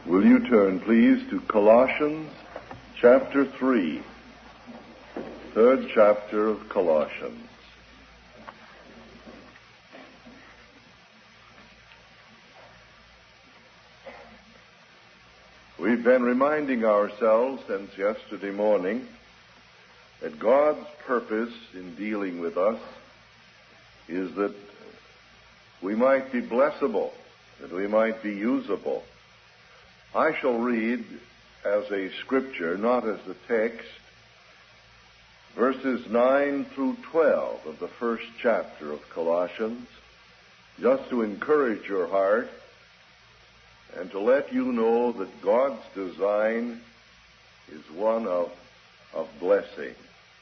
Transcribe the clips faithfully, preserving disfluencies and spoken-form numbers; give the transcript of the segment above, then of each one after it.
Will you turn, please, to Colossians chapter three, third chapter of Colossians. We've been reminding ourselves since yesterday morning that God's purpose in dealing with us is that we might be blessable, that we might be usable. I shall read as a scripture, not as a text, verses nine through twelve of the first chapter of Colossians, just to encourage your heart and to let you know that God's design is one of, of blessing.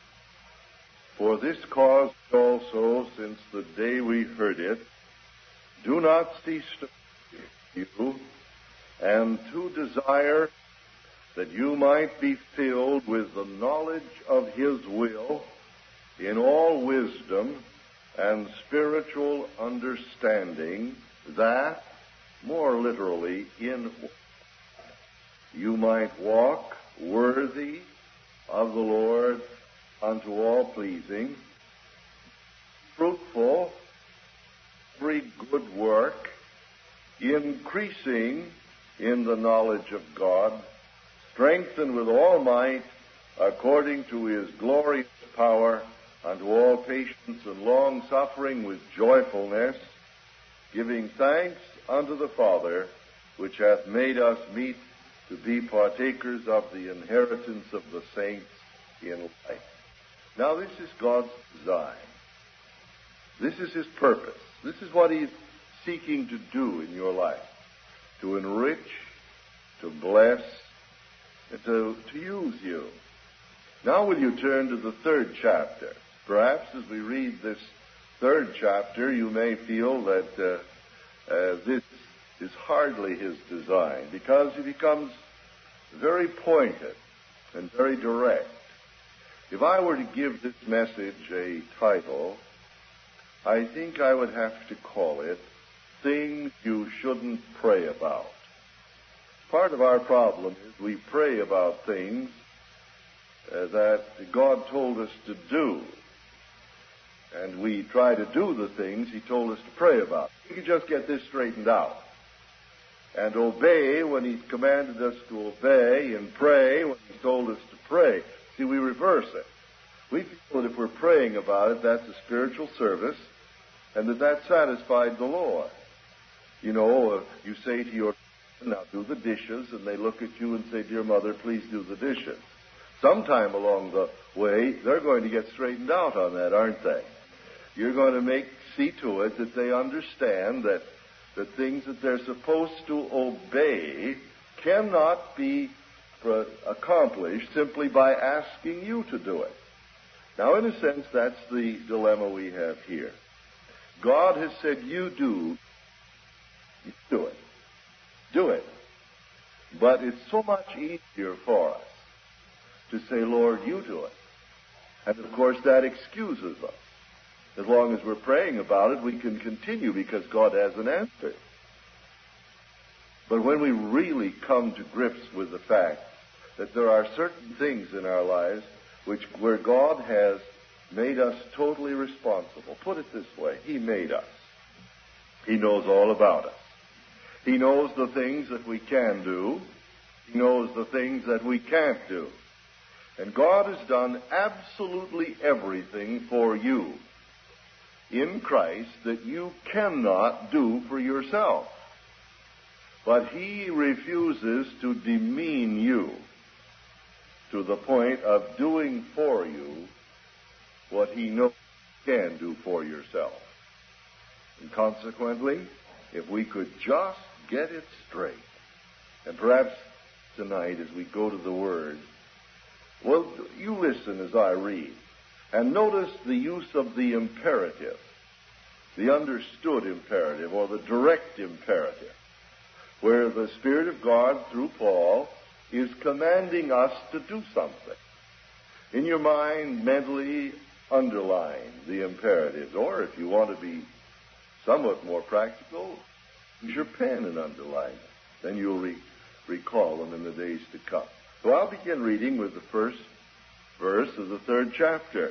For this cause also, since the day we heard it, do not cease to pray for you, and to desire that you might be filled with the knowledge of His will in all wisdom and spiritual understanding, that, more literally, in you might walk worthy of the Lord unto all pleasing, fruitful, every good work, increasing in the knowledge of God, strengthened with all might according to His glorious power, unto all patience and long-suffering with joyfulness, giving thanks unto the Father, which hath made us meet to be partakers of the inheritance of the saints in light. Now this is God's design. This is His purpose. This is what He's seeking to do in your life. To enrich, to bless, and to, to use you. Now will you turn to the third chapter? Perhaps as we read this third chapter, you may feel that uh, uh, this is hardly His design, because He becomes very pointed and very direct. If I were to give this message a title, I think I would have to call it Things You Shouldn't Pray About. Part of our problem is we pray about things uh, that God told us to do. And we try to do the things He told us to pray about. We can just get this straightened out. And obey when He's commanded us to obey, and pray when He's told us to pray. See, we reverse it. We feel that if we're praying about it, that's a spiritual service, and that that satisfied the Lord. You know, uh, you say to your children, now do the dishes, and they look at you and say, dear mother, please do the dishes. Sometime along the way, they're going to get straightened out on that, aren't they? You're going to make see to it that they understand that the things that they're supposed to obey cannot be accomplished simply by asking you to do it. Now, in a sense, that's the dilemma we have here. God has said, you do, you do it. Do it. But it's so much easier for us to say, Lord, you do it. And, of course, that excuses us. As long as we're praying about it, we can continue because God has an answer. But when we really come to grips with the fact that there are certain things in our lives which, where God has made us totally responsible. Put it this way, He made us. He knows all about us. He knows the things that we can do. He knows the things that we can't do. And God has done absolutely everything for you in Christ that you cannot do for yourself. But He refuses to demean you to the point of doing for you what He knows you can do for yourself. And consequently, if we could just get it straight, and perhaps tonight as we go to the Word, well, you listen as I read, and notice the use of the imperative, the understood imperative, or the direct imperative, where the Spirit of God, through Paul, is commanding us to do something. In your mind, mentally underline the imperatives, or if you want to be somewhat more practical, use your pen and underline it. Then you'll re- recall them in the days to come. So I'll begin reading with the first verse of the third chapter.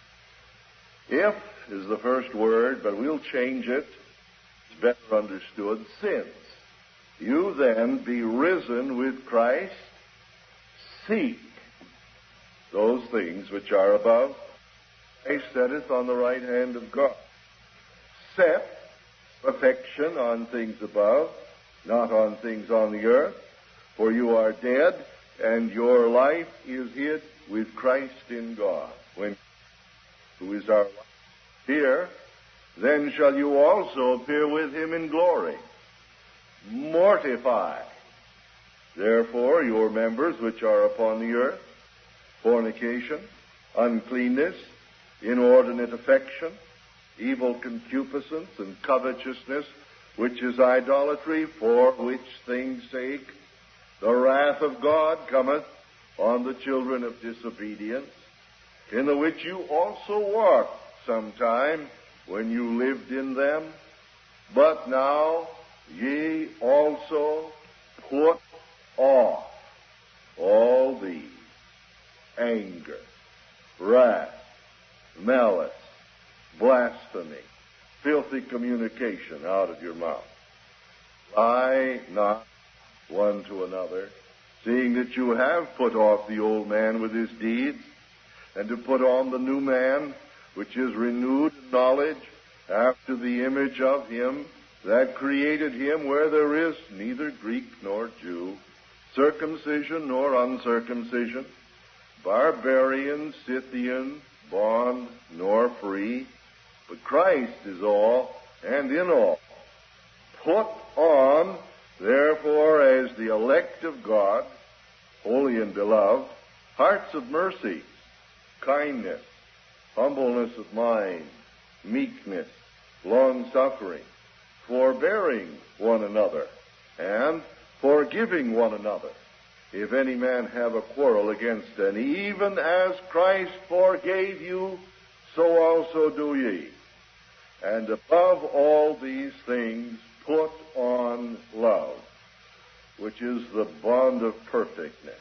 If is the first word, but we'll change it. It's better understood. Since you then be risen with Christ, seek those things which are above. Christ sitteth on the right hand of God. Set affection on things above, not on things on the earth. For you are dead, and your life is hid with Christ in God. When who is our life here, then shall you also appear with him in glory. Mortify, therefore, your members which are upon the earth, fornication, uncleanness, inordinate affection, evil concupiscence, and covetousness, which is idolatry, for which things' sake the wrath of God cometh on the children of disobedience, in the which you also walked sometime when you lived in them. But now ye also put off all these: anger, wrath, malice, blasphemy, filthy communication out of your mouth. Lie not one to another, seeing that you have put off the old man with his deeds, and to put on the new man, which is renewed in knowledge after the image of him that created him, where there is neither Greek nor Jew, circumcision nor uncircumcision, barbarian, Scythian, bond nor free, but Christ is all and in all. Put on, therefore, as the elect of God, holy and beloved, hearts of mercy, kindness, humbleness of mind, meekness, long-suffering, forbearing one another, and forgiving one another, if any man have a quarrel against any. Even as Christ forgave you, so also do ye. And above all these things, put on love, which is the bond of perfectness.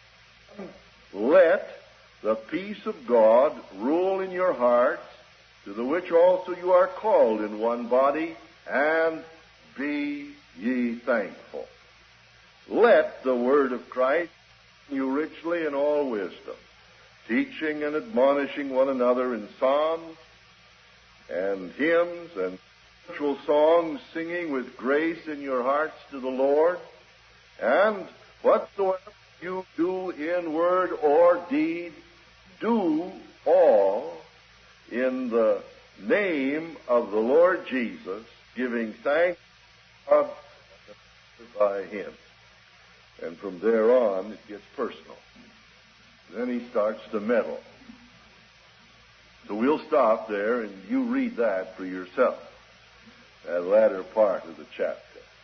Let the peace of God rule in your hearts, to the which also you are called in one body, and be ye thankful. Let the word of Christ you richly in all wisdom, teaching and admonishing one another in psalms and hymns and spiritual songs, singing with grace in your hearts to the Lord. And whatsoever you do in word or deed, do all in the name of the Lord Jesus, giving thanks to God by him. And from there on, it gets personal. Then he starts to meddle. So we'll stop there, and you read that for yourself, that latter part of the chapter.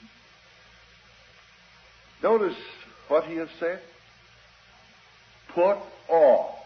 Notice what he has said. Put off.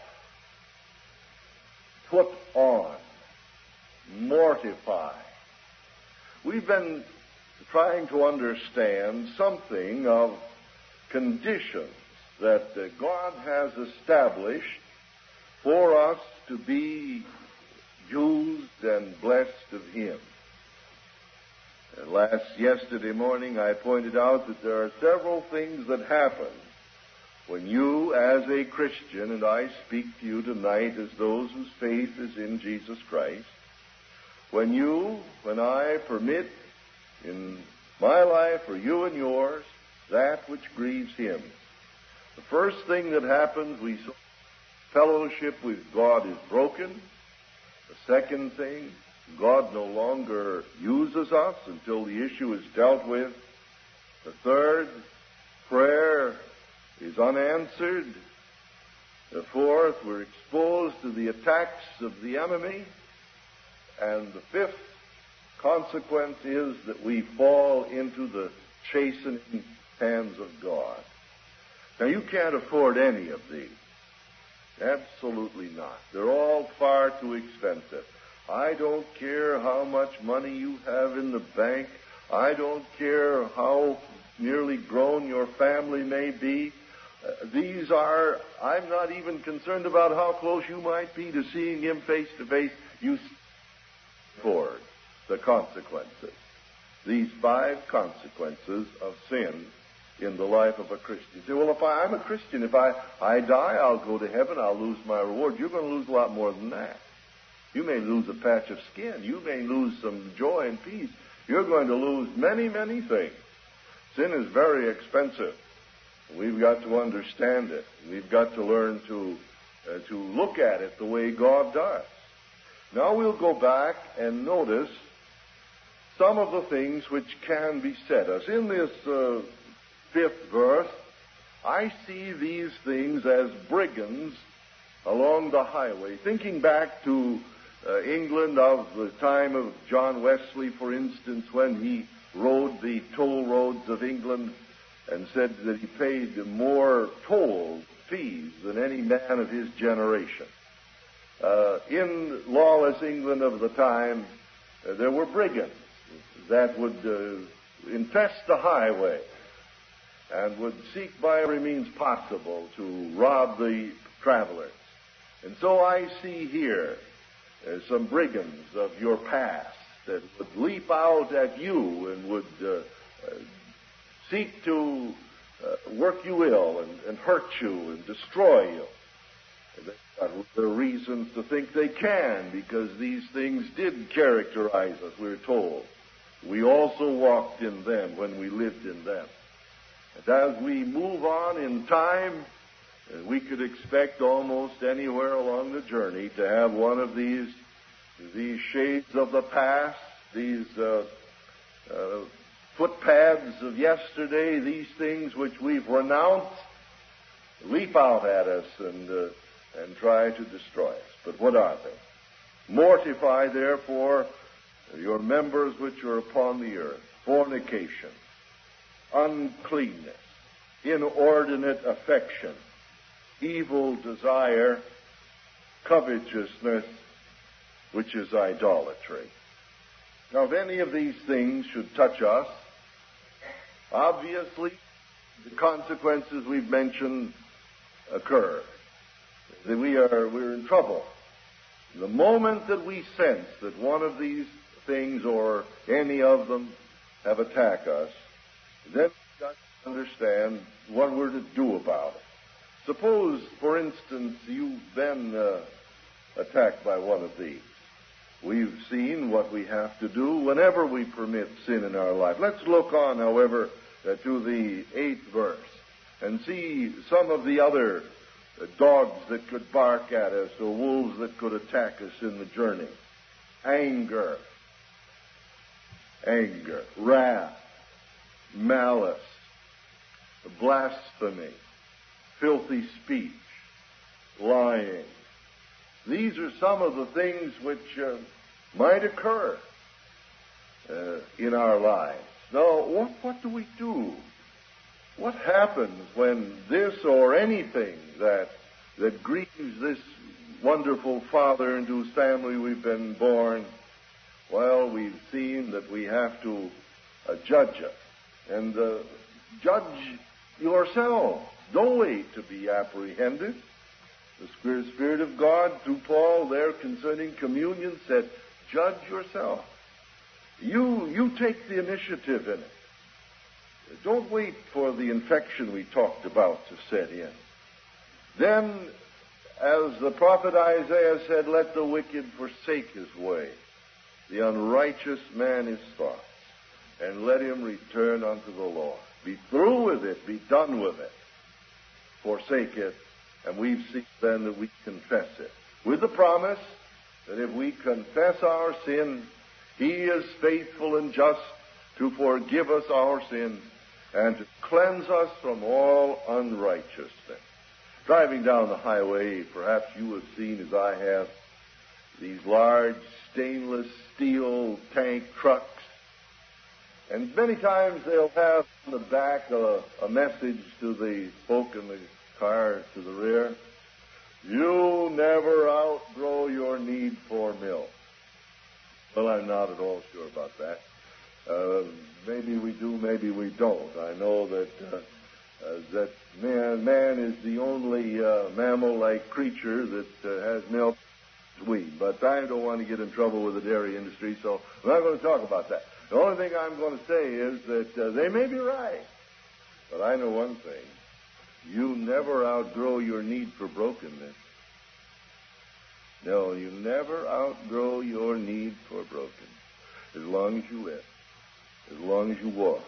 Put on. Mortify. We've been trying to understand something of conditions that uh, God has established for us to be used and blessed of him. And last yesterday morning I pointed out that there are several things that happen when you, as a Christian, and I speak to you tonight as those whose faith is in Jesus Christ, when you, when I permit in my life or you and yours that which grieves him. The first thing that happens, we saw fellowship with God is broken. The second thing, God no longer uses us until the issue is dealt with. The third, prayer is unanswered. The fourth, we're exposed to the attacks of the enemy. And the fifth consequence is that we fall into the chastening hands of God. Now, you can't afford any of these. Absolutely not. They're all far too expensive. I don't care how much money you have in the bank. I don't care how nearly grown your family may be. Uh, these are, I'm not even concerned about how close you might be to seeing him face to face. You for the consequences. These five consequences of sin in the life of a Christian. You say, well, if I, I'm a Christian, if I, I die, I'll go to heaven, I'll lose my reward. You're going to lose a lot more than that. You may lose a patch of skin. You may lose some joy and peace. You're going to lose many, many things. Sin is very expensive. We've got to understand it. We've got to learn to, uh, to look at it the way God does. Now we'll go back and notice some of the things which can be said. As in this uh, fifth verse, I see these things as brigands along the highway. Thinking back to uh, England of the time of John Wesley, for instance, when he rode the toll roads of England and said that he paid more toll fees than any man of his generation. Uh, in lawless England of the time, uh, there were brigands that would uh, infest the highway and would seek by every means possible to rob the travelers. And so I see here uh, some brigands of your past that would leap out at you and would uh, uh, seek to uh, work you ill and, and hurt you and destroy you. There are reasons to think they can, because these things did characterize us, we're told. We also walked in them when we lived in them. And as we move on in time, we could expect almost anywhere along the journey to have one of these, these shades of the past, these uh, uh, footpaths of yesterday, these things which we've renounced, leap out at us and uh, and try to destroy us. But what are they? Mortify, therefore, your members which are upon the earth: fornication, uncleanness, inordinate affection, evil desire, covetousness, which is idolatry. Now, if any of these things should touch us, obviously the consequences we've mentioned occur. That we are we're in trouble. The moment that we sense that one of these things or any of them have attacked us, then we've got to understand what we're to do about it. Suppose, for instance, you've been uh, attacked by one of these. We've seen what we have to do whenever we permit sin in our life. Let's look on, however, uh, to the eighth verse and see some of the other uh, dogs that could bark at us or wolves that could attack us in the journey. Anger, anger, wrath, malice, blasphemy, filthy speech, lying. These are some of the things which uh, might occur uh, in our lives. Now, what, what do we do? What happens when this or anything that that grieves this wonderful Father into whose family we've been born? Well, we've seen that we have to uh, judge it. And uh, judge yourselves. Don't wait to be apprehended. The Spirit, Spirit of God, through Paul there concerning communion, said, judge yourself. You, you take the initiative in it. Don't wait for the infection we talked about to set in. Then, as the prophet Isaiah said, let the wicked forsake his way, the unrighteous man his thoughts, and let him return unto the Lord. Be through with it. Be done with it. Forsake it. And we've seen then that we confess it, with the promise that if we confess our sin, he is faithful and just to forgive us our sins and to cleanse us from all unrighteousness. Driving down the highway, perhaps you have seen, as I have, these large stainless steel tank trucks. And many times they'll have on the back a, a message to the folk in the car to the rear: you'll never outgrow your need for milk. Well, I'm not at all sure about that. Uh, maybe we do, maybe we don't. I know that uh, uh, that man, man is the only uh, mammal-like creature that uh, has milk sweet. But I don't want to get in trouble with the dairy industry, so I'm not going to talk about that. The only thing I'm going to say is that uh, they may be right. But I know one thing. You never outgrow your need for brokenness. No, you never outgrow your need for brokenness. As long as you live. As long as you walk.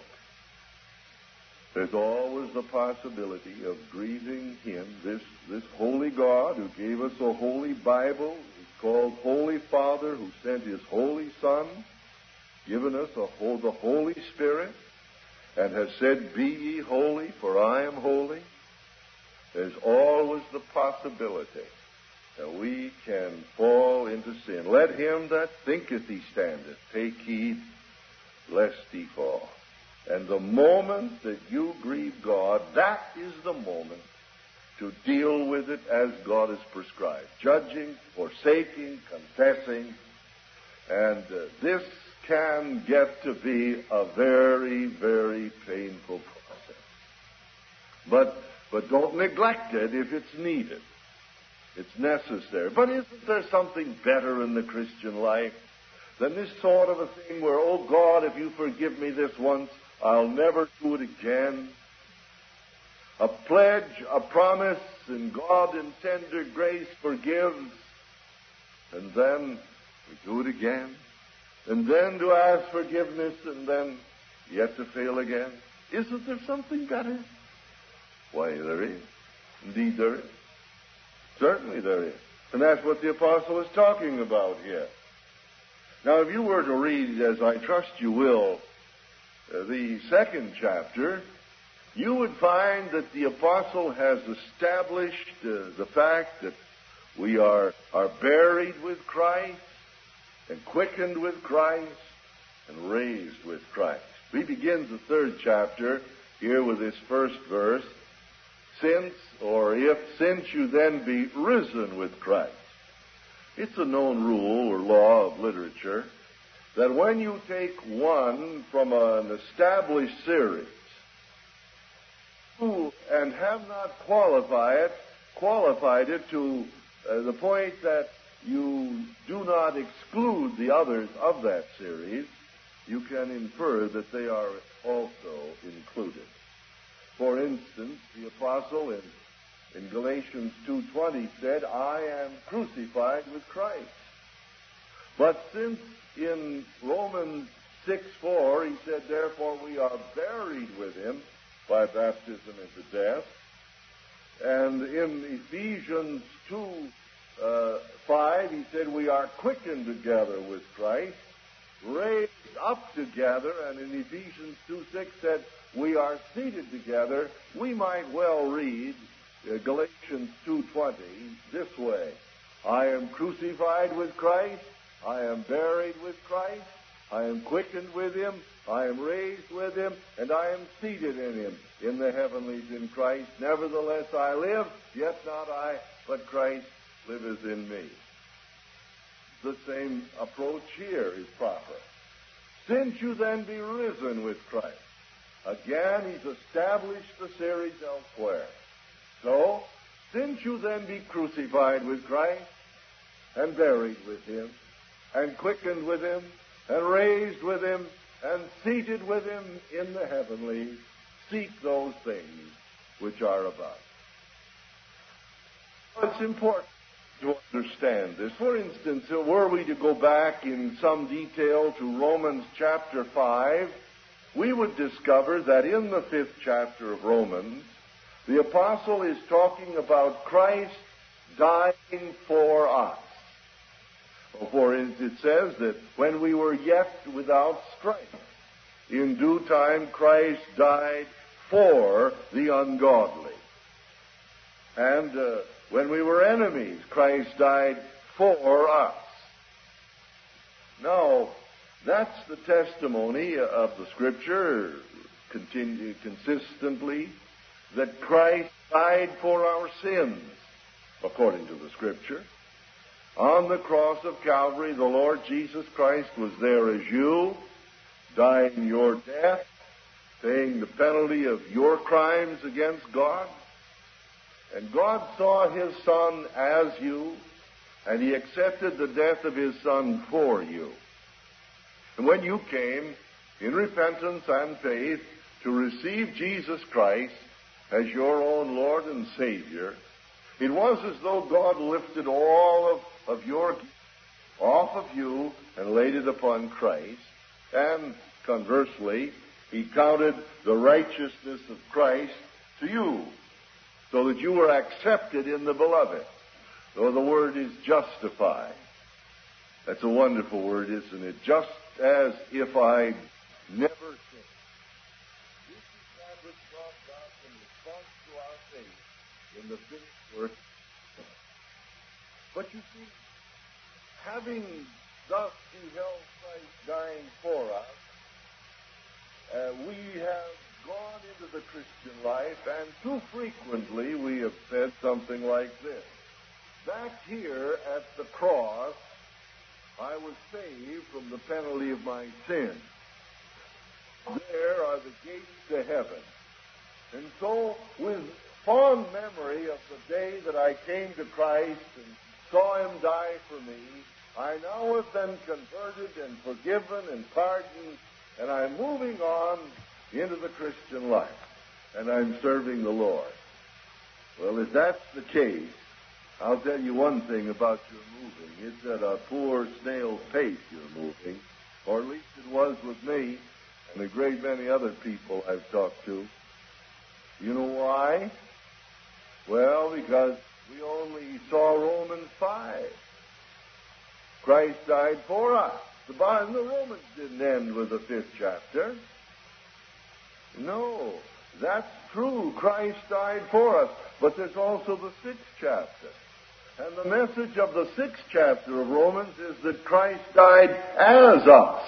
There's always the possibility of grieving Him, this, this holy God who gave us a holy Bible, who's called Holy Father, who sent His Holy Son, given us a whole, the Holy Spirit, and has said, "Be ye holy, for I am holy." There's always the possibility that we can fall into sin. Let him that thinketh he standeth take heed lest he fall. And the moment that you grieve God, that is the moment to deal with it as God has prescribed. Judging, forsaking, confessing. And uh, this can get to be a very, very painful process. But, but don't neglect it if it's needed. It's necessary. But isn't there something better in the Christian life than this sort of a thing where, oh God, if you forgive me this once, I'll never do it again? A pledge, a promise, and God in tender grace forgives. And then we do it again. And then to ask forgiveness, and then yet to fail again. Isn't there something better? Why, there is. Indeed, there is. Certainly there is. And that's what the apostle is talking about here. Now, if you were to read, as I trust you will, uh, the second chapter, you would find that the apostle has established uh, the fact that we are, are buried with Christ and quickened with Christ and raised with Christ. He begins the third chapter here with this first verse. Since, or if, since you then be risen with Christ. It's a known rule or law of literature that when you take one from an established series and have not qualified it, qualified it to uh, the point that you do not exclude the others of that series, you can infer that they are also included. For instance, the apostle in, in Galatians two twenty said, "I am crucified with Christ." But since in Romans six four he said, "Therefore we are buried with him by baptism into death," and in Ephesians two five he said, "We are quickened together with Christ, raised up together," and in Ephesians two six said, "We are seated together," we might well read uh, Galatians two twenty this way: "I am crucified with Christ, I am buried with Christ, I am quickened with him, I am raised with him, and I am seated in him in the heavenlies in Christ. Nevertheless I live, yet not I, but Christ liveth in me." The same approach here is proper. Since you then be risen with Christ. Again, he's established the series elsewhere. So, since you then be crucified with Christ, and buried with him, and quickened with him, and raised with him, and seated with him in the heavenlies, seek those things which are above. It's important to understand this. For instance, were we to go back in some detail to Romans chapter five, we would discover that in the fifth chapter of Romans, the apostle is talking about Christ dying for us. For instance, it says that when we were yet without strength, in due time Christ died for the ungodly. And uh, when we were enemies, Christ died for us. Now, that's the testimony of the Scripture continue, consistently, that Christ died for our sins, according to the Scripture. On the cross of Calvary, the Lord Jesus Christ was there as you, dying your death, paying the penalty of your crimes against God. And God saw his Son as you, and he accepted the death of his Son for you. And when you came in repentance and faith to receive Jesus Christ as your own Lord and Savior, it was as though God lifted all of, of your guilt off of you and laid it upon Christ. And conversely, he counted the righteousness of Christ to you, so that you were accepted in the Beloved. Though the word is justified. That's a wonderful word, isn't it? Just as if I never sinned. This is that which God does in response to our faith in the finished work. But you see, having thus beheld Christ dying for us, uh, we have gone into the Christian life, and too frequently we have said something like this. Back here at the cross, I was saved from the penalty of my sin. There are the gates to heaven. And so, with fond memory of the day that I came to Christ and saw him die for me, I now have been converted and forgiven and pardoned, and I'm moving on into the Christian life, and I'm serving the Lord. Well, if that's the case, I'll tell you one thing about your moving. It's at a poor snail's pace you're moving, or at least it was with me and a great many other people I've talked to. You know why? Well, because we only saw Romans five. Christ died for us. The Bible, the Romans didn't end with the fifth chapter. No, that's true. Christ died for us. But there's also the sixth chapter. And the message of the sixth chapter of Romans is that Christ died as us.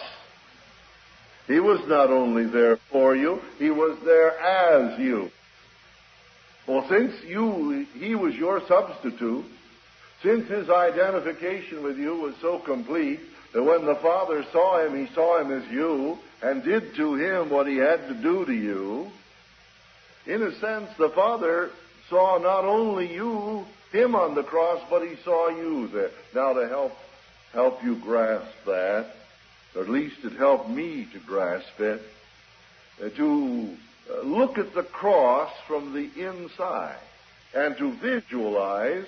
He was not only there for you, he was there as you. Well, since you, he was your substitute, since his identification with you was so complete that when the Father saw him, he saw him as you and did to him what he had to do to you, in a sense, the Father saw not only you, him on the cross, but he saw you there. Now, to help help you grasp that, or at least it helped me to grasp it, uh, to uh, look at the cross from the inside and to visualize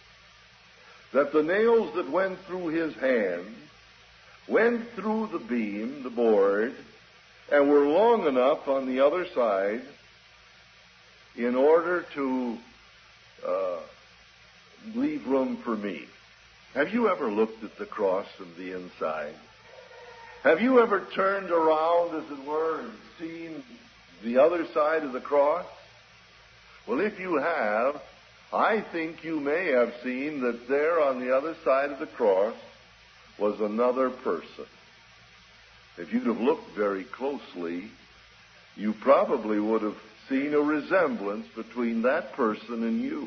that the nails that went through his hand went through the beam, the board, and were long enough on the other side in order to uh, leave room for me. Have you ever looked at the cross from the inside? Have you ever turned around, as it were, and seen the other side of the cross? Well, if you have, I think you may have seen that there on the other side of the cross was another person. If you'd have looked very closely, you probably would have seen a resemblance between that person and you.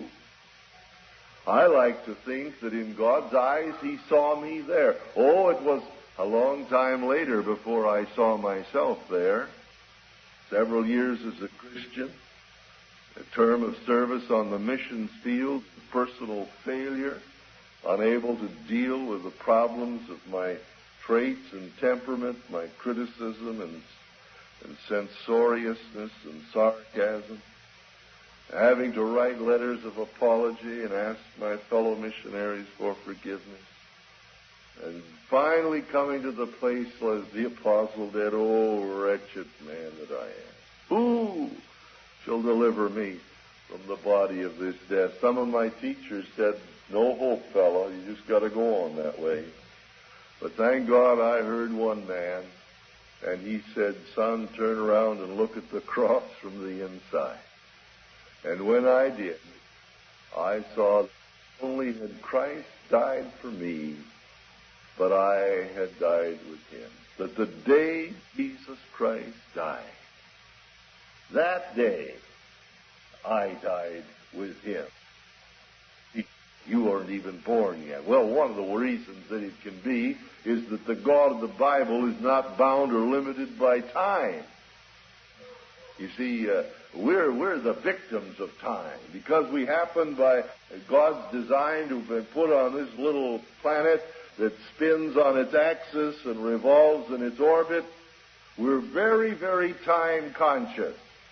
I like to think that in God's eyes he saw me there. Oh, it was a long time later before I saw myself there. Several years as a Christian, a term of service on the missions field, personal failure, unable to deal with the problems of my traits and temperament, my criticism and, and censoriousness and sarcasm, having to write letters of apology and ask my fellow missionaries for forgiveness, and finally coming to the place as the apostle did, oh, wretched man that I am. Who shall deliver me from the body of this death? Some of my teachers said, no hope, fellow, you just got to go on that way. But thank God I heard one man, and he said, son, turn around and look at the cross from the inside. And when I did, I saw that not only had Christ died for me, but I had died with him. That the day Jesus Christ died, that day I died with him. He You aren't even born yet. Well, one of the reasons that it can be is that the God of the Bible is not bound or limited by time. You see, uh, we're, we're the victims of time. Because we happen by God's design to have been put on this little planet that spins on its axis and revolves in its orbit, we're very, very time conscious.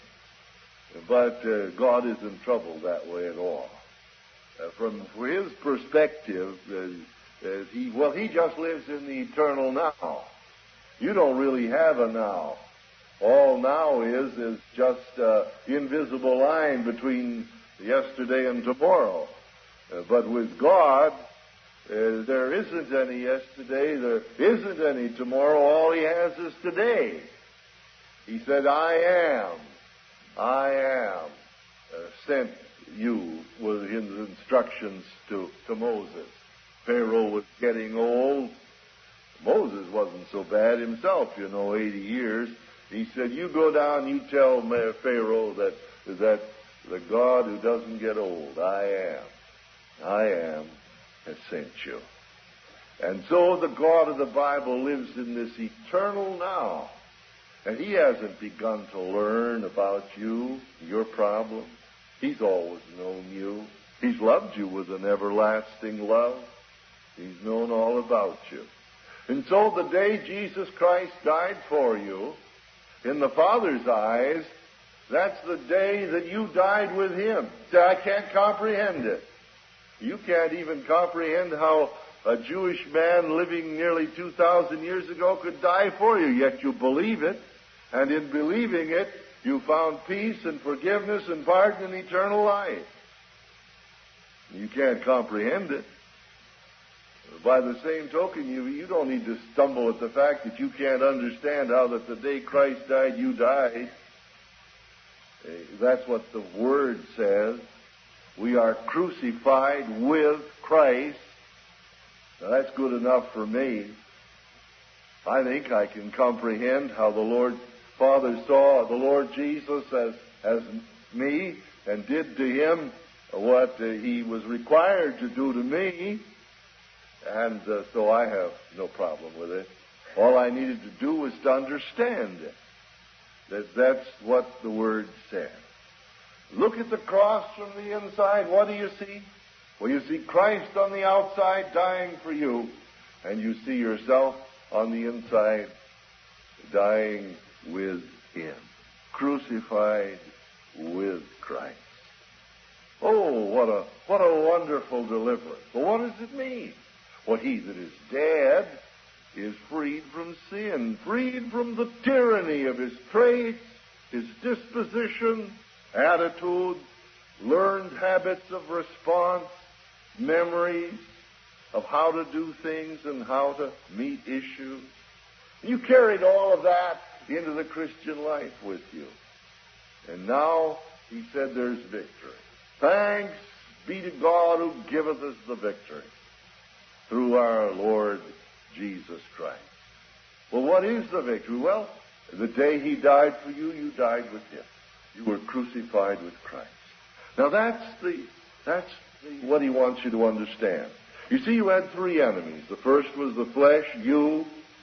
But uh, God isn't troubled that way at all. Uh, from his perspective, uh, uh, he, well, he just lives in the eternal now. You don't really have a now. All now is is just an invisible line between yesterday and tomorrow. Uh, but with God, uh, there isn't any yesterday, there isn't any tomorrow. All he has is today. He said, I am, I am, uh, sent you with his instructions to, to Moses. Pharaoh was getting old. Moses wasn't so bad himself, you know, eighty years. He said, you go down, you tell Pharaoh that, that the God who doesn't get old, I am, I am, has sent you. And so the God of the Bible lives in this eternal now. And he hasn't begun to learn about you, your problem. He's always known you. He's loved you with an everlasting love. He's known all about you. And so the day Jesus Christ died for you, in the Father's eyes, that's the day that you died with him. Say, I can't comprehend it. You can't even comprehend how a Jewish man living nearly two thousand years ago could die for you, yet you believe it. And in believing it, you found peace and forgiveness and pardon and eternal life. You can't comprehend it. By the same token, you, you don't need to stumble at the fact that you can't understand how that the day Christ died, you died. That's what the Word says. We are crucified with Christ. Now, that's good enough for me. I think I can comprehend how the Lord Father saw the Lord Jesus as, as me and did to him what uh, he was required to do to me. And uh, so I have no problem with it. All I needed to do was to understand it. That that's what the Word said. Look at the cross from the inside. What do you see? Well, you see Christ on the outside dying for you. And you see yourself on the inside dying with him. Crucified with Christ. Oh, what a, what a wonderful deliverance. Well, what does it mean? Well, he that is dead is freed from sin, freed from the tyranny of his traits, his disposition, attitude, learned habits of response, memories of how to do things and how to meet issues. You carried all of that into the Christian life with you. And now, he said, there's victory. Thanks be to God who giveth us the victory through our Lord Jesus Christ. Well, what is the victory? Well, the day he died for you, you died with him. You were crucified with Christ. Now that's the that's the, what he wants you to understand. You see, you had three enemies. The first was the flesh, you.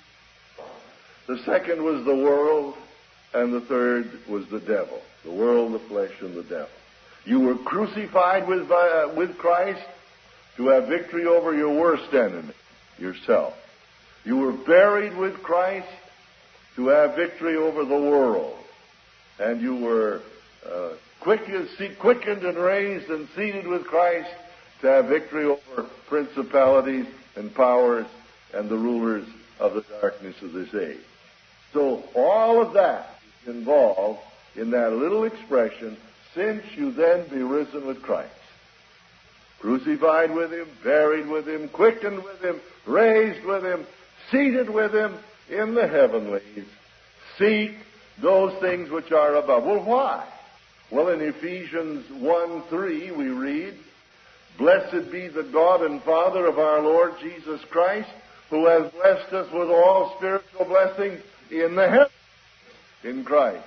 The second was the world. And the third was the devil. The world, the flesh, and the devil. You were crucified with, uh, with Christ to have victory over your worst enemy, yourself. You were buried with Christ to have victory over the world. And you were uh, quickened, quickened and raised and seated with Christ to have victory over principalities and powers and the rulers of the darkness of this age. So all of that is involved in that little expression, since you then be risen with Christ. Crucified with him, buried with him, quickened with him, raised with him, seated with him in the heavenlies. Seek those things which are above. Well, why? Well, in Ephesians one three we read, Blessed be the God and Father of our Lord Jesus Christ, who has blessed us with all spiritual blessings in the heavens in Christ.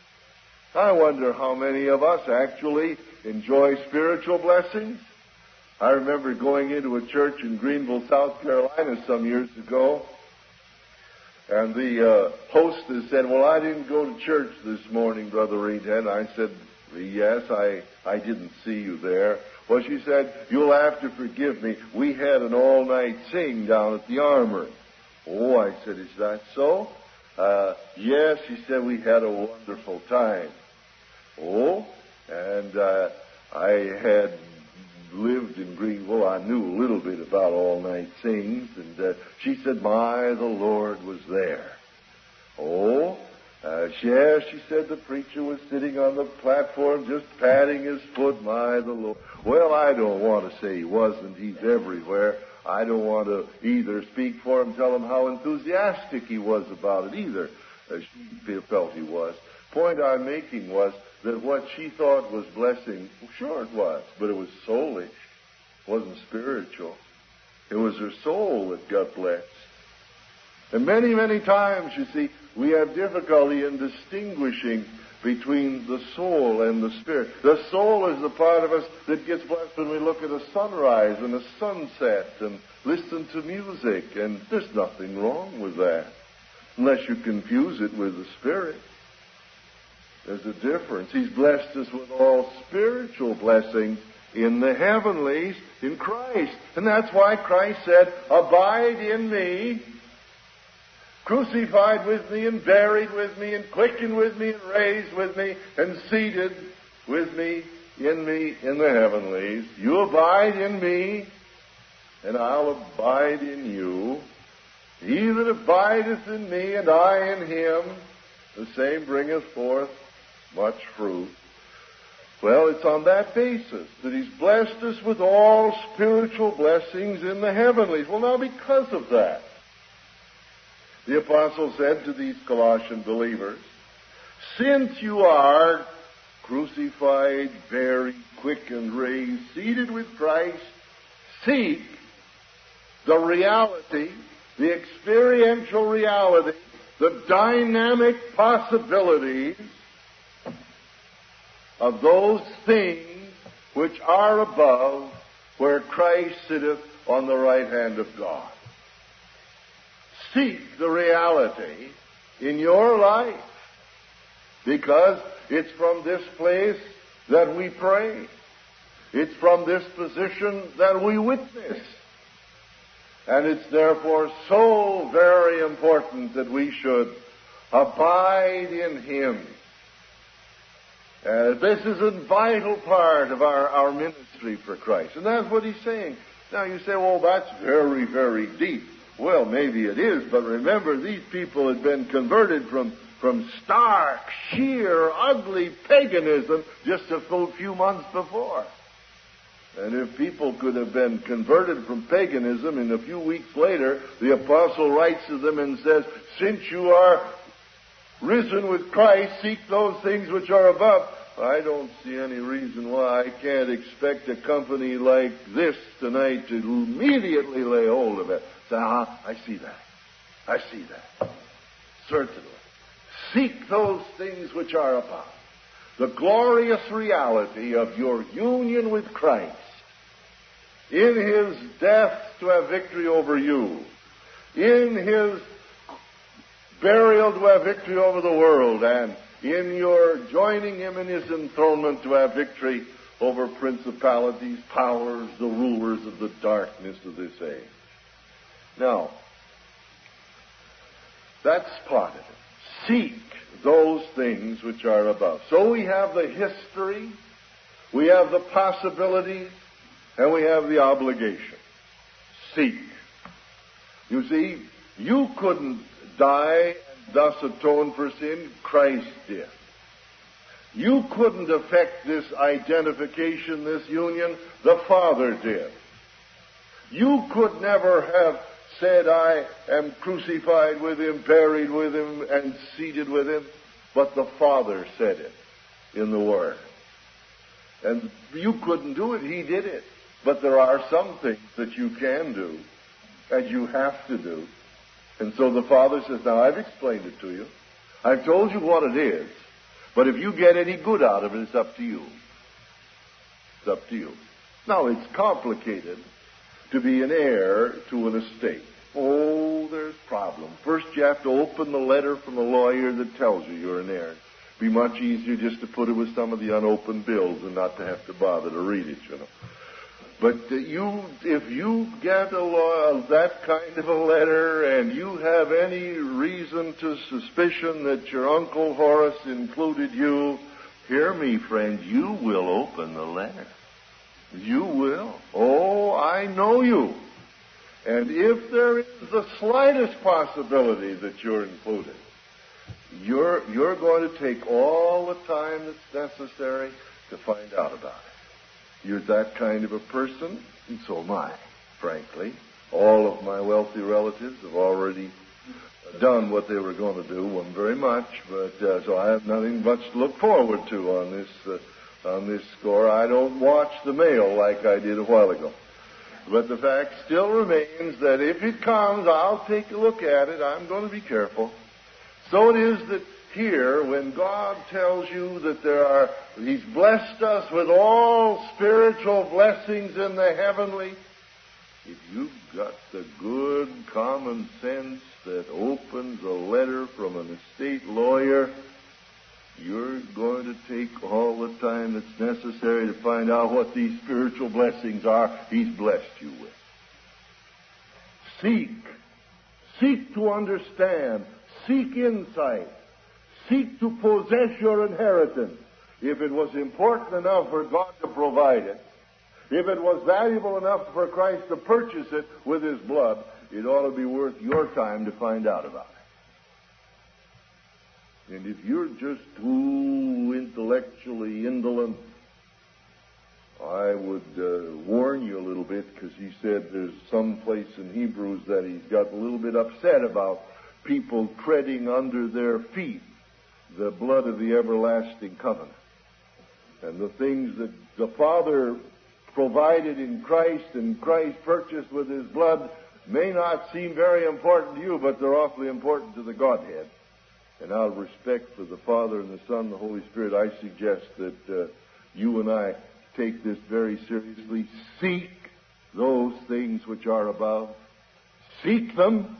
I wonder how many of us actually enjoy spiritual blessings. I remember going into a church in Greenville, South Carolina some years ago, and the uh, hostess said, well, I didn't go to church this morning, Brother Reed. And I said, yes, I, I didn't see you there. Well, she said, you'll have to forgive me. We had an all-night sing down at the Armory. Oh, I said, is that so? Uh, yes, she said, we had a wonderful time. Oh, and uh, I had lived in Greenville. I knew a little bit about all-night sings, and uh, she said, my, the Lord was there. Oh, uh, yes, she said, the preacher was sitting on the platform just patting his foot, my, the Lord. Well, I don't want to say he wasn't. He's everywhere. I don't want to either speak for him, tell him how enthusiastic he was about it either. Uh, she felt he was. Point I'm making was that what she thought was blessing, well, sure it was, but it was soulish. It wasn't spiritual. It was her soul that got blessed. And many, many times, you see, we have difficulty in distinguishing between the soul and the spirit. The soul is the part of us that gets blessed when we look at a sunrise and a sunset and listen to music, and there's nothing wrong with that, unless you confuse it with the spirit. There's a difference. He's blessed us with all spiritual blessings in the heavenlies in Christ. And that's why Christ said, abide in me, crucified with me and buried with me and quickened with me and raised with me and seated with me in me in the heavenlies. You abide in me, and I'll abide in you. He that abideth in me and I in him, the same bringeth forth much fruit. Well, it's on that basis that he's blessed us with all spiritual blessings in the heavenlies. Well, now because of that, the apostle said to these Colossian believers, since you are crucified, buried, quickened, raised, seated with Christ, seek the reality, the experiential reality, the dynamic possibilities of those things which are above, where Christ sitteth on the right hand of God. Seek the reality in your life, because it's from this place that we pray. It's from this position that we witness. And it's therefore so very important that we should abide in him. Uh, this is a vital part of our, our ministry for Christ. And that's what he's saying. Now you say, well, that's very, very deep. Well, maybe it is, but remember, these people had been converted from, from stark, sheer, ugly paganism just a few months before. And if people could have been converted from paganism, and a few weeks later, the apostle writes to them and says, since you are risen with Christ, seek those things which are above. I don't see any reason why I can't expect a company like this tonight to immediately lay hold of it. Say, ah, I see that. I see that. Certainly. Seek those things which are above. The glorious reality of your union with Christ, in his death to have victory over you, in his burial to have victory over the world, and in your joining him in his enthronement to have victory over principalities, powers, the rulers of the darkness of this age. Now, that's part of it. Seek those things which are above. So we have the history, we have the possibilities, and we have the obligation. Seek. You see, you couldn't die and thus atone for sin. Christ did. You couldn't affect this identification, this union. The Father did. You could never have said, I am crucified with him, buried with him, and seated with him. But the Father said it in the Word. And you couldn't do it. He did it. But there are some things that you can do, and you have to do. And so the Father says, now I've explained it to you. I've told you what it is. But if you get any good out of it, it's up to you. It's up to you. Now, it's complicated to be an heir to an estate. Oh, there's problem. First, you have to open the letter from the lawyer that tells you you're an heir. It'd be much easier just to put it with some of the unopened bills and not to have to bother to read it, you know. But uh, you, if you get a law, that kind of a letter and you have any reason to suspicion that your Uncle Horace included you, hear me, friend, you will open the letter. You will. Oh, I know you. And if there is the slightest possibility that you're included, you're, you're going to take all the time that's necessary to find out about it. You're that kind of a person, and so am I, frankly. All of my wealthy relatives have already done what they were going to do, one very much, but uh, so I have nothing much to look forward to on this uh, on this score. I don't watch the mail like I did a while ago. But the fact still remains that if it comes, I'll take a look at it. I'm going to be careful. So it is that here, when God tells you that there are, He's blessed us with all spiritual blessings in the heavenly, if you've got the good common sense that opens a letter from an estate lawyer, you're going to take all the time that's necessary to find out what these spiritual blessings are He's blessed you with. Seek. Seek to understand. Seek insight. Seek to possess your inheritance. If it was important enough for God to provide it, if it was valuable enough for Christ to purchase it with His blood, it ought to be worth your time to find out about it. And if you're just too intellectually indolent, I would uh, warn you a little bit, because he said there's some place in Hebrews that he's got a little bit upset about people treading under their feet the blood of the everlasting covenant. And the things that the Father provided in Christ and Christ purchased with His blood may not seem very important to you, but they're awfully important to the Godhead. And out of respect for the Father and the Son and the Holy Spirit, I suggest that uh, you and I take this very seriously. Seek those things which are above. Seek them.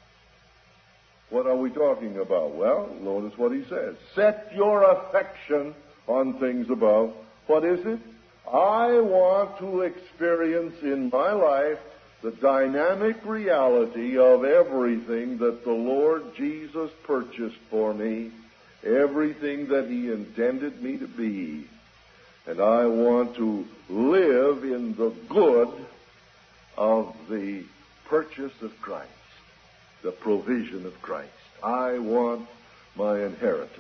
What are we talking about? Well, notice what he says. Set your affection on things above. What is it? I want to experience in my life the dynamic reality of everything that the Lord Jesus purchased for me, everything that He intended me to be. And I want to live in the good of the purchase of Christ, the provision of Christ. I want my inheritance.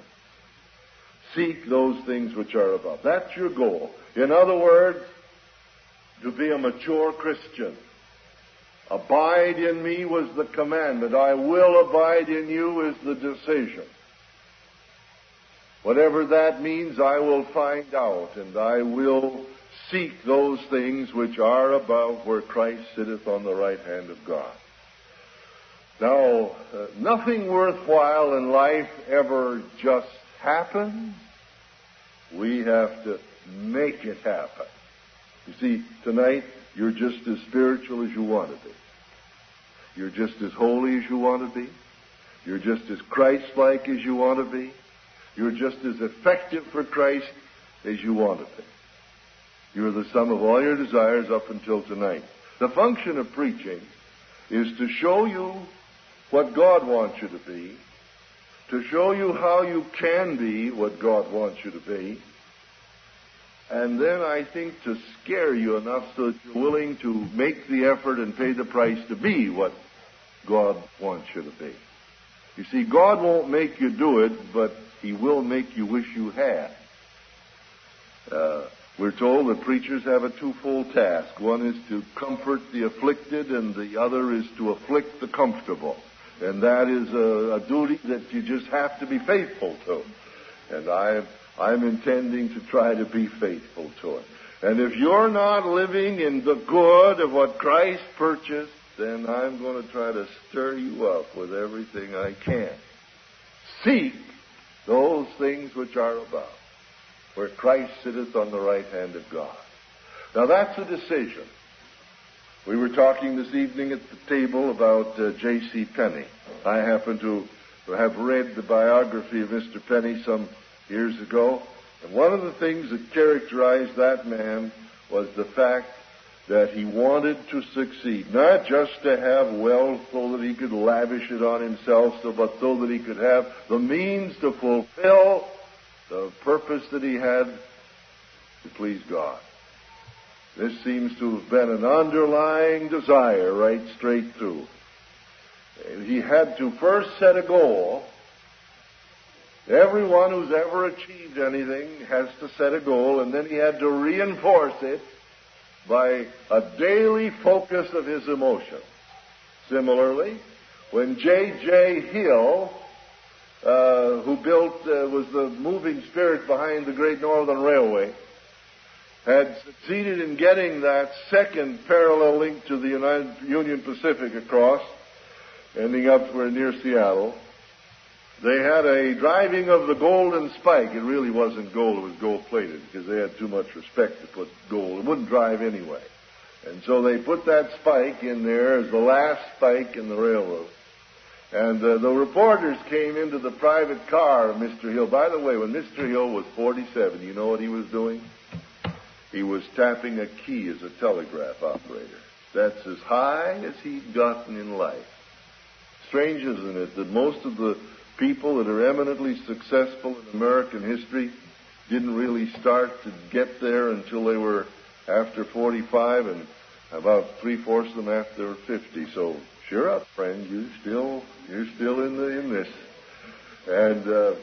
Seek those things which are above. That's your goal. In other words, to be a mature Christian. Abide in me was the commandment. I will abide in you is the decision. Whatever that means, I will find out, and I will seek those things which are above, where Christ sitteth on the right hand of God. Now, uh, nothing worthwhile in life ever just happens. We have to make it happen. You see, tonight, you're just as spiritual as you want to be. You're just as holy as you want to be. You're just as Christ-like as you want to be. You're just as effective for Christ as you want to be. You're the sum of all your desires up until tonight. The function of preaching is to show you what God wants you to be, to show you how you can be what God wants you to be, and then I think to scare you enough so that you're willing to make the effort and pay the price to be what God wants you to be. You see, God won't make you do it, but He will make you wish you had. Uh, we're told that preachers have a twofold task. One is to comfort the afflicted, and the other is to afflict the comfortable. And that is a, a duty that you just have to be faithful to. And I I'm intending to try to be faithful to it. And if you're not living in the good of what Christ purchased, then I'm going to try to stir you up with everything I can. Seek those things which are above, where Christ sitteth on the right hand of God. Now that's a decision. We were talking this evening at the table about uh, J C Penney. I happen to have read the biography of Mister Penney some years ago, and one of the things that characterized that man was the fact that he wanted to succeed, not just to have wealth so that he could lavish it on himself, so, but so that he could have the means to fulfill the purpose that he had to please God. This seems to have been an underlying desire right straight through. He had to first set a goal. Everyone who's ever achieved anything has to set a goal, and then he had to reinforce it by a daily focus of his emotion. Similarly, when J J Hill, uh, who built, uh, was the moving spirit behind the Great Northern Railway, had succeeded in getting that second parallel link to the United Union Pacific across, ending up where near Seattle, they had a driving of the Golden Spike. It really wasn't gold, it was gold-plated, because they had too much respect to put gold. It wouldn't drive anyway. And so they put that spike in there as the last spike in the railroad. And uh, the reporters came into the private car of Mister Hill. By the way, when Mister Hill was forty-seven, you know what he was doing? He was tapping a key as a telegraph operator. That's as high as he'd gotten in life. Strange, isn't it, that most of the people that are eminently successful in American history didn't really start to get there until they were after forty-five, and about three-fourths of them after they were fifty. So cheer up, friend. You still, you're still in the in this. And uh,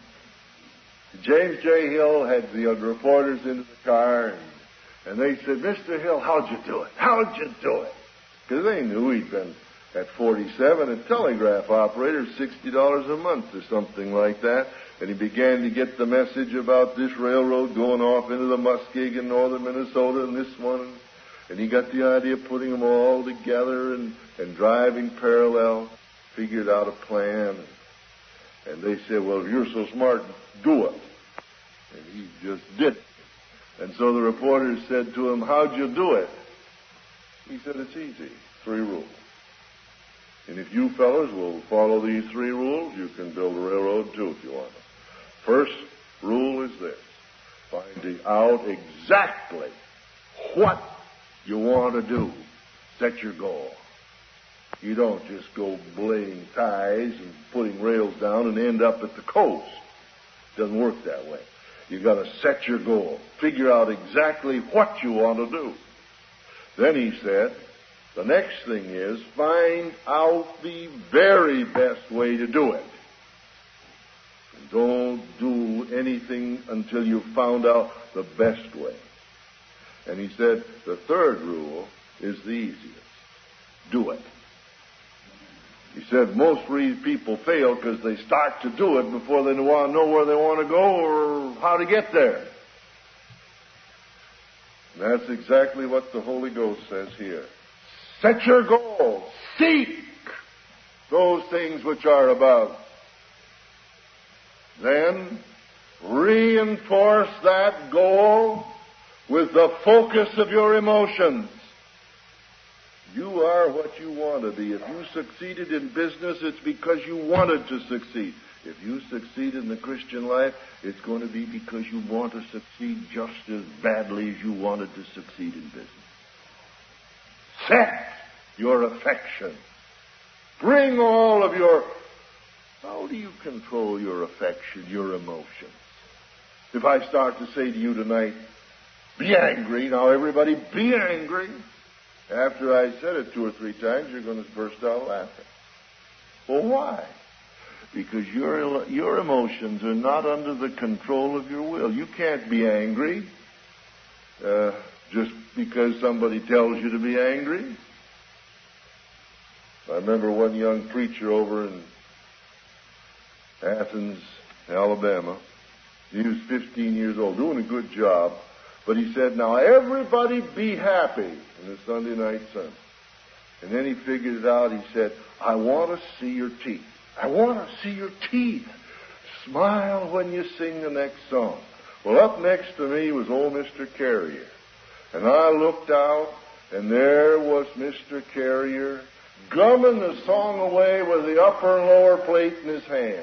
James J. Hill had the reporters into the car, and, and they said, "Mister Hill, how'd you do it? How'd you do it?" Because they knew he'd been at forty-seven a telegraph operator, sixty dollars a month or something like that. And he began to get the message about this railroad going off into the Muskegon, northern Minnesota, and this one. And he got the idea of putting them all together and, and driving parallel, figured out a plan. And they said, "Well, if you're so smart, do it." And he just did it. And so the reporters said to him, "How'd you do it?" He said, "It's easy. Three rules. And if you fellas will follow these three rules, you can build a railroad too if you want to. First rule is this: finding out exactly what you want to do. Set your goal. You don't just go belaying ties and putting rails down and end up at the coast. It doesn't work that way. You've got to set your goal. Figure out exactly what you want to do. Then he said, the next thing is find out the very best way to do it. And don't do anything until you've found out the best way. And he said the third rule is the easiest. Do it. He said most people fail because they start to do it before they want to know where they want to go or how to get there. And that's exactly what the Holy Ghost says here. Set your goal. Seek those things which are above. Then reinforce that goal with the focus of your emotions. You are what you want to be. If you succeeded in business, it's because you wanted to succeed. If you succeed in the Christian life, it's going to be because you want to succeed just as badly as you wanted to succeed in business. Set your affection. Bring all of your... How do you control your affection, your emotions? If I start to say to you tonight, be angry, now everybody be angry. After I said it two or three times, you're going to burst out laughing. Well, why? Because your your emotions are not under the control of your will. You can't be angry uh, just because somebody tells you to be angry. I remember one young preacher over in Athens, Alabama. He was fifteen years old, doing a good job. But he said, now everybody be happy in the Sunday night sermon. And then he figured it out. He said, I want to see your teeth. I want to see your teeth. Smile when you sing the next song. Well, up next to me was old Mister Carrier. And I looked out, and there was Mister Carrier gumming the song away with the upper and lower plate in his hand.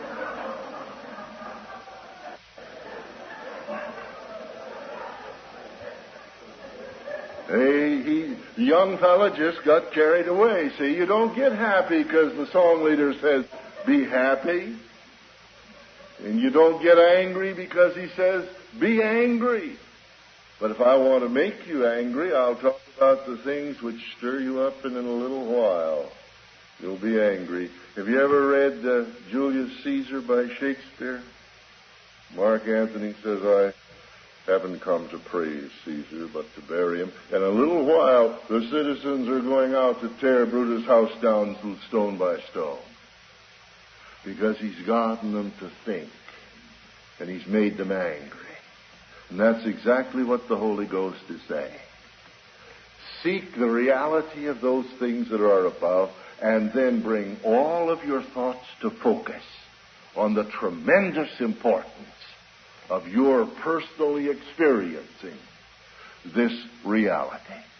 Hey, he, the young fella just got carried away. See, you don't get happy because the song leader says, be happy. And you don't get angry because he says, be angry. But if I want to make you angry, I'll talk about the things which stir you up, and in a little while you'll be angry. Have you ever read uh, Julius Caesar by Shakespeare? Mark Antony says, I haven't come to praise Caesar, but to bury him. In a little while, the citizens are going out to tear Brutus' house down stone by stone. Because he's gotten them to think, and he's made them angry. And that's exactly what the Holy Ghost is saying. Seek the reality of those things that are above, and then bring all of your thoughts to focus on the tremendous importance of your personally experiencing this reality.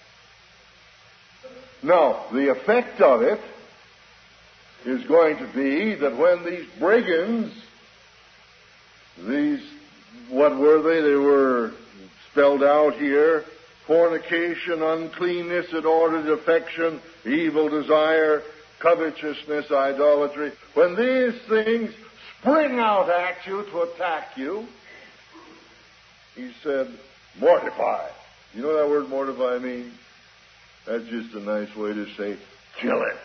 Now, the effect of it is going to be that when these brigands, these, what were they? They were spelled out here: fornication, uncleanness, inordinate affection, evil desire, covetousness, idolatry. When these things spring out at you to attack you, he said, mortify. You know what that word mortify means? That's just a nice way to say, kill it.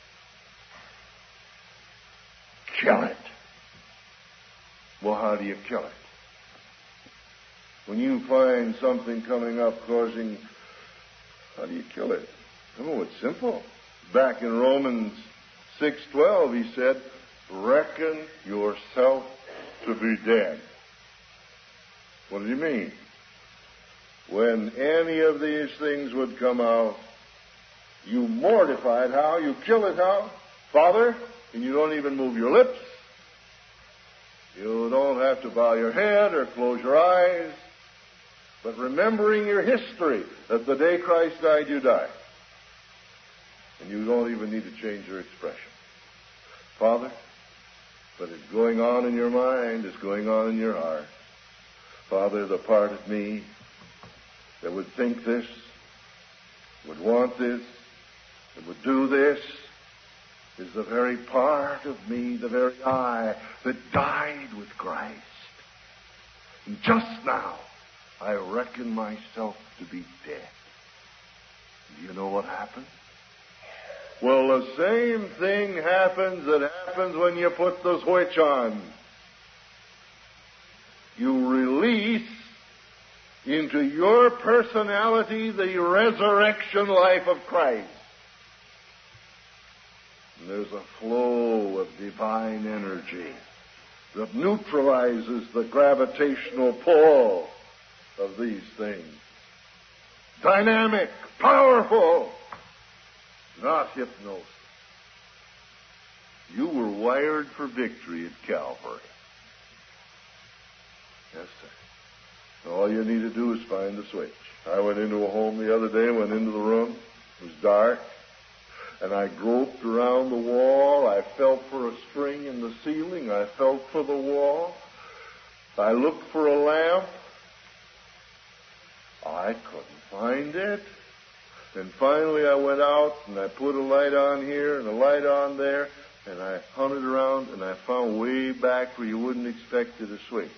Kill it. Well, how do you kill it? When you find something coming up causing, how do you kill it? Oh, it's simple. Back in Romans six twelve, he said, reckon yourself to be dead. What do you mean? When any of these things would come out, you mortify it. How? You kill it how? Father, and you don't even move your lips. You don't have to bow your head or close your eyes. But remembering your history, that the day Christ died, you died. And you don't even need to change your expression. Father, but it's going on in your mind, it's going on in your heart. Father, the part of me that would think this, would want this, that would do this, is the very part of me, the very I, that died with Christ. And just now, I reckon myself to be dead. Do you know what happened? Well, the same thing happens that happens when you put the switch on. You release into your personality the resurrection life of Christ. And there's a flow of divine energy that neutralizes the gravitational pull of these things. Dynamic, powerful, not hypnosis. You were wired for victory at Calvary. Yes, sir. All you need to do is find the switch. I went into a home the other day, went into the room. It was dark. And I groped around the wall. I felt for a string in the ceiling. I felt for the wall. I looked for a lamp. I couldn't find it. And finally I went out and I put a light on here and a light on there. And I hunted around and I found way back where you wouldn't expect it a switch.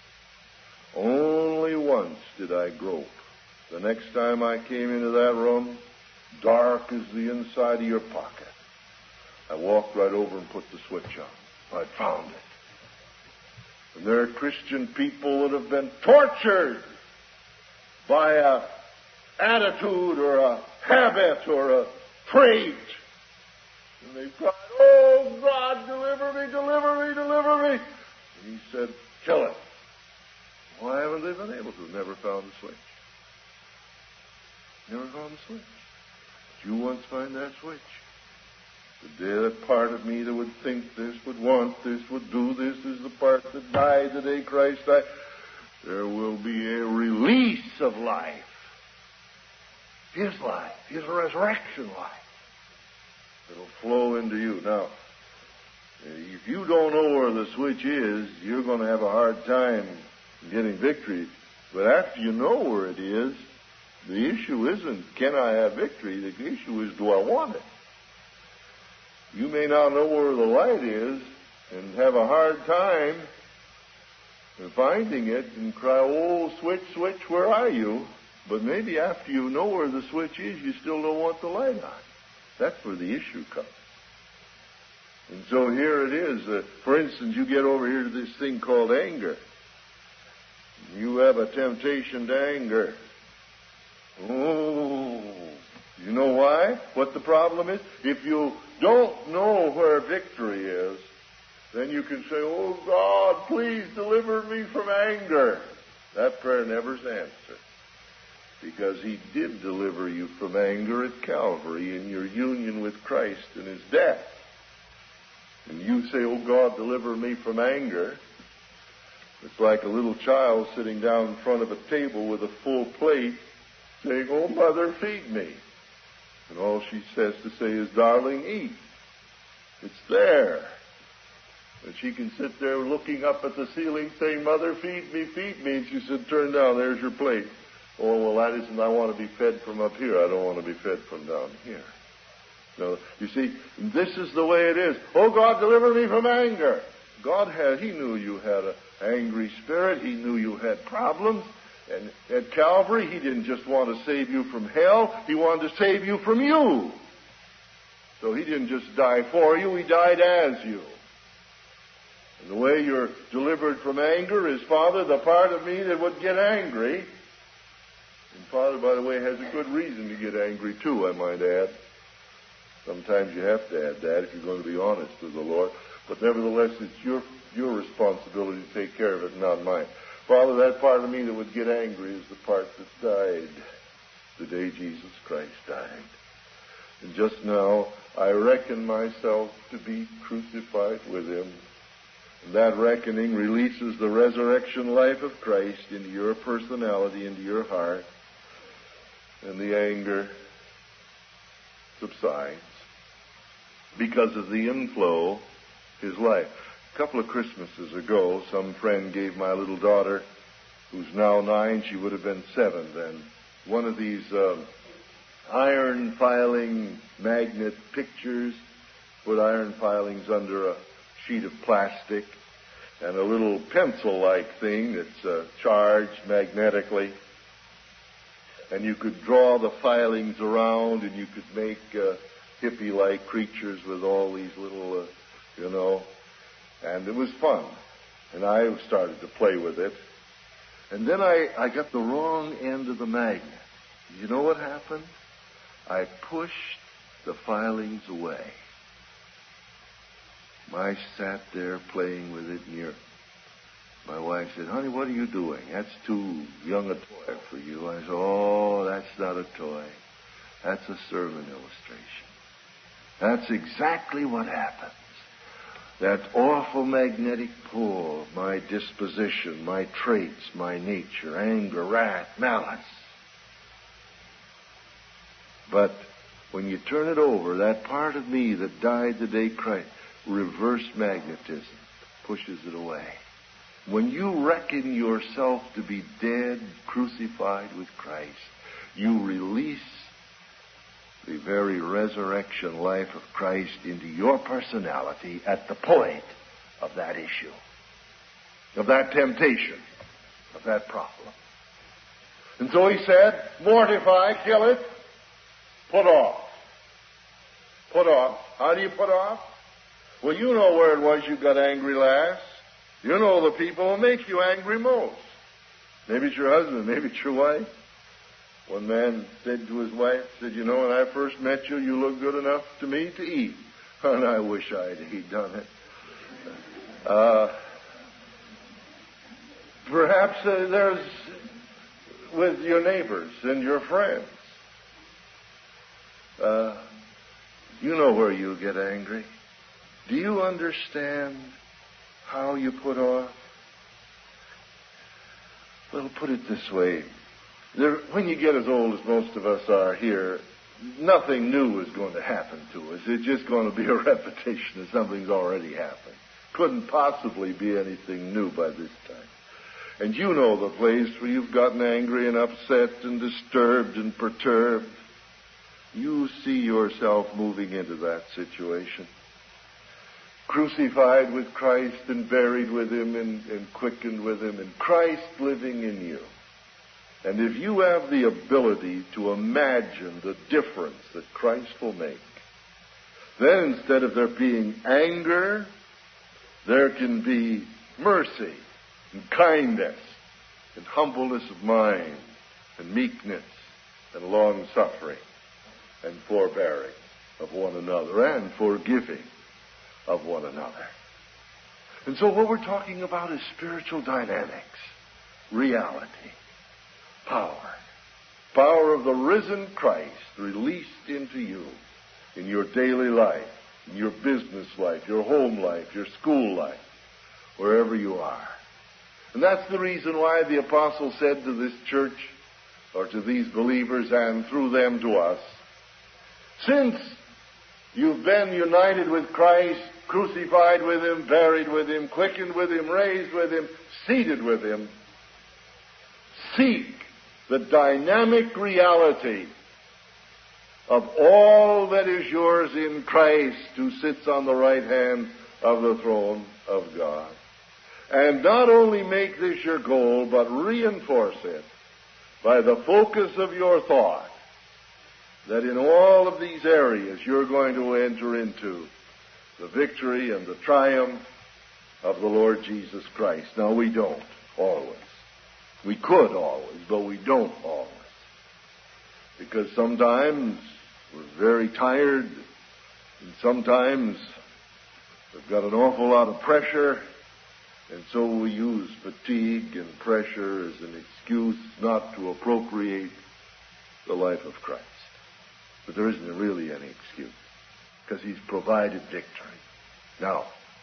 Only once did I grope. The next time I came into that room, dark as the inside of your pocket, I walked right over and put the switch on. I found it. And there are Christian people that have been tortured by a attitude or a habit or a trait. And they cried, oh, God, deliver me, deliver me, deliver me. And he said, kill it. Why haven't they been able to? Never found the switch. Never found the switch. But you once find that switch. The day that part of me that would think this, would want this, would do this, is the part that died the day Christ died. There will be a release of life His life, His resurrection life. It'll flow into you. Now, if you don't know where the switch is, you're going to have a hard time getting victory. But after you know where it is, the issue isn't, can I have victory? The issue is, do I want it? You may not know where the light is and have a hard time finding it and cry, oh, switch, switch, where are you? But maybe after you know where the switch is, you still don't want the light on. That's where the issue comes. And so here it is. Uh, for instance, you get over here to this thing called anger. You have a temptation to anger. Oh, you know why? What the problem is? If you don't know where victory is, then you can say, oh, God, please deliver me from anger. That prayer never's answered. Because He did deliver you from anger at Calvary in your union with Christ in His death. And you say, oh, God, deliver me from anger. It's like a little child sitting down in front of a table with a full plate saying, oh, Mother, feed me. And all she says to say is, darling, eat. It's there. And she can sit there looking up at the ceiling saying, Mother, feed me, feed me. And she said, turn down, there's your plate. Oh, well, that isn't, I want to be fed from up here. I don't want to be fed from down here. No, you see, this is the way it is. Oh, God, deliver me from anger. God had, He knew you had an angry spirit. He knew you had problems. And at Calvary, He didn't just want to save you from hell. He wanted to save you from you. So He didn't just die for you. He died as you. And the way you're delivered from anger is, Father, the part of me that would get angry. And Father, by the way, has a good reason to get angry too, I might add. Sometimes you have to add that if you're going to be honest with the Lord. But nevertheless, it's your your responsibility to take care of it, not mine. Father, that part of me that would get angry is the part that died the day Jesus Christ died. And just now, I reckon myself to be crucified with Him. And that reckoning releases the resurrection life of Christ into your personality, into your heart. And the anger subsides because of the inflow of His life. A couple of Christmases ago, some friend gave my little daughter, who's now nine, she would have been seven then, one of these uh, iron filing magnet pictures, put iron filings under a sheet of plastic, and a little pencil-like thing that's uh, charged magnetically. And you could draw the filings around, and you could make uh, hippie-like creatures with all these little, uh, you know, and it was fun. And I started to play with it. And then I, I got the wrong end of the magnet. You know what happened? I pushed the filings away. I sat there playing with it, and your, my wife said, honey, what are you doing? That's too young a toy for you. I said, oh, that's not a toy. That's a sermon illustration. That's exactly what happens. That awful magnetic pull of my disposition, my traits, my nature, anger, wrath, malice. But when you turn it over, that part of me that died the day Christ, reverse magnetism pushes it away. When you reckon yourself to be dead, crucified with Christ, you release the very resurrection life of Christ into your personality at the point of that issue, of that temptation, of that problem. And so He said, mortify, kill it, put off. Put off. How do you put off? Well, you know where it was you got angry last. You know the people who make you angry most. Maybe it's your husband, maybe it's your wife. One man said to his wife, said, you know, when I first met you, you looked good enough to me to eat. And I wish I'd he'd done it. Uh, perhaps uh, there's with your neighbors and your friends. Uh, you know where you get angry. Do you understand how you put off? Well, put it this way. There, when you get as old as most of us are here, nothing new is going to happen to us. It's just going to be a repetition of something's already happened. Couldn't possibly be anything new by this time. And you know the place where you've gotten angry and upset and disturbed and perturbed. You see yourself moving into that situation. Crucified with Christ and buried with Him and, and quickened with Him, and Christ living in you. And if you have the ability to imagine the difference that Christ will make, then instead of there being anger, there can be mercy and kindness and humbleness of mind and meekness and long-suffering and forbearing of one another and forgiving of one another. And so what we're talking about is spiritual dynamics, reality, power. Power of the risen Christ released into you in your daily life, in your business life, your home life, your school life, wherever you are. And that's the reason why the apostle said to this church, or to these believers, and through them to us, since you've been united with Christ, crucified with Him, buried with Him, quickened with Him, raised with Him, seated with Him, seek the dynamic reality of all that is yours in Christ, who sits on the right hand of the throne of God. And not only make this your goal, but reinforce it by the focus of your thought, that in all of these areas you're going to enter into the victory and the triumph of the Lord Jesus Christ. Now, we don't always. We could always, but we don't always. Because sometimes we're very tired, and sometimes we've got an awful lot of pressure, and so we use fatigue and pressure as an excuse not to appropriate the life of Christ. But there isn't really any excuse, because He's provided victory. Now,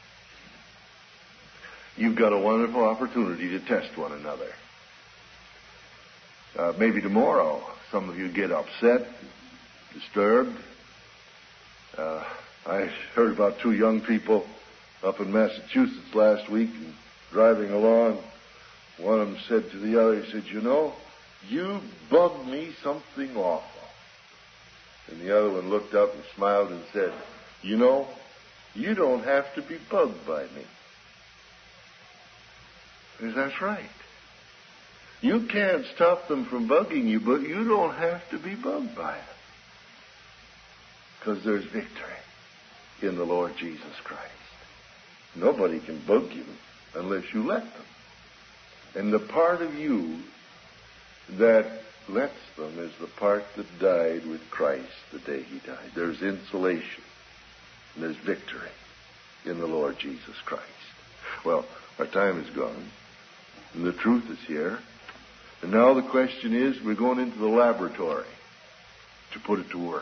you've got a wonderful opportunity to test one another. Uh, maybe tomorrow some of you get upset, disturbed. Uh, I heard about two young people up in Massachusetts last week, and driving along, one of them said to the other, he said, you know, you bugged me something awful. And the other one looked up and smiled and said, you know, you don't have to be bugged by me. Because that's right. You can't stop them from bugging you, but you don't have to be bugged by them. Because there's victory in the Lord Jesus Christ. Nobody can bug you unless you let them. And the part of you that lets them is the part that died with Christ the day He died. There's insulation. And there's victory in the Lord Jesus Christ. Well, our time is gone. And the truth is here. And now the question is, we're going into the laboratory to put it to work.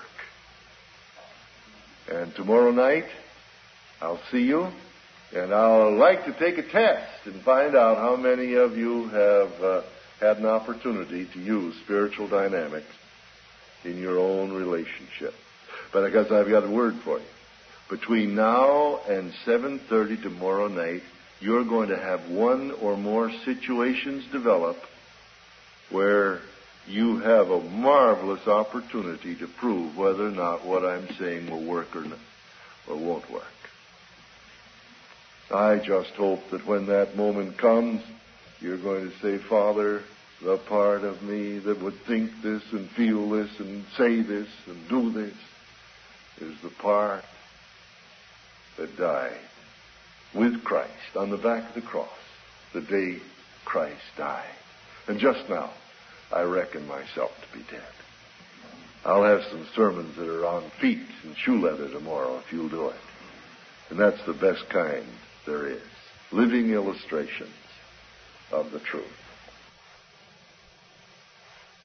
And tomorrow night, I'll see you. And I'll like to take a test and find out how many of you have uh, had an opportunity to use spiritual dynamics in your own relationship. But I guess I've got a word for you. Between now and seven thirty tomorrow night, you're going to have one or more situations develop where you have a marvelous opportunity to prove whether or not what I'm saying will work or not, or won't work. I just hope that when that moment comes, you're going to say, Father, the part of me that would think this and feel this and say this and do this is the part that died with Christ on the back of the cross the day Christ died. And just now, I reckon myself to be dead. I'll have some sermons that are on feet and shoe leather tomorrow if you'll do it. And that's the best kind there is. Living illustrations of the truth.